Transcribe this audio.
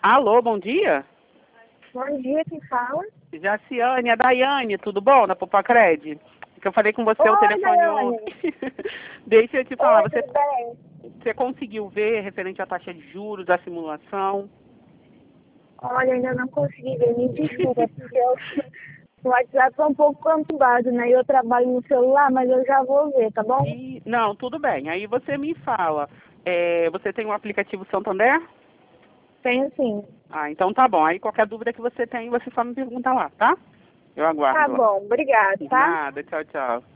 Alô, bom dia? Bom dia, quem fala? Jaciane, a Daiane, tudo bom, da Popacred? Que eu falei com você o Oi, telefone Daiane. ontem. Deixa eu te falar, Oi, tudo bem? você conseguiu ver referente à taxa de juros, da simulação? Olha, ainda não consegui ver, me desculpa, porque o WhatsApp é um pouco conturbado, né? Eu trabalho no celular, mas eu já vou ver, tá bom? Não, tudo bem. Aí você me fala, você tem um aplicativo Santander? Tenho sim. Ah, então tá bom. Aí qualquer dúvida que você tem, você só me pergunta lá, tá? Eu Tá aguardo lá. bom, obrigado, tá? Nada, tchau, tchau.